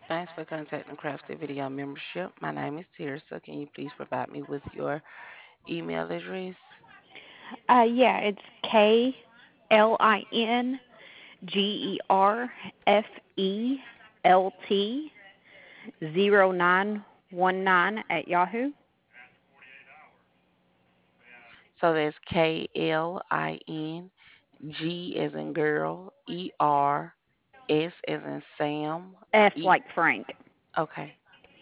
Thanks for contacting Crafty Video Membership. My name is Tirsa. Can you please provide me with your email address? Yeah, it's KLINGERFELT 0919 at Yahoo. So that's KLING as in girl, ER, S as in Sam, F E. like Frank. Okay.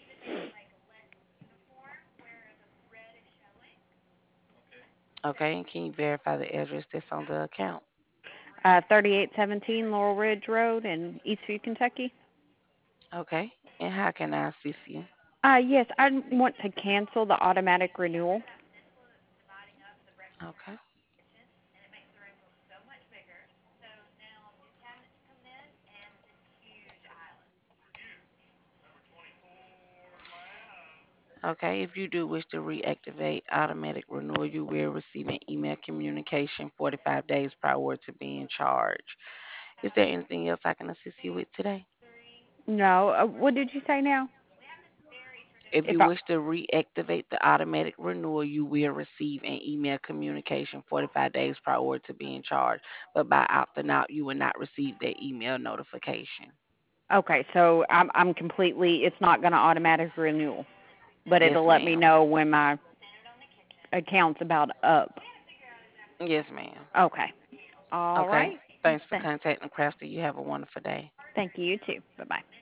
Okay. And can you verify the address that's on the account? 3817 Laurel Ridge Road in Eastview, Kentucky. Okay. And how can I assist you? Yes, I want to cancel the automatic renewal. Okay. Okay, if you do wish to reactivate automatic renewal, you will receive an email communication 45 days prior to being charged. Is there anything else I can assist you with today? No, what did you say now? If If you I wish to reactivate the automatic renewal, you will receive an email communication 45 days prior to being charged. But by opting out, you will not receive that email notification. Okay, so I'm completely. It's not going to automatic renewal, but Yes, it'll let me ma'am. know when my account's about up. Yes, ma'am. Okay. All Okay. right. Thanks for Th- contacting Crafty. You have a wonderful day. Thank you. You too. Bye bye.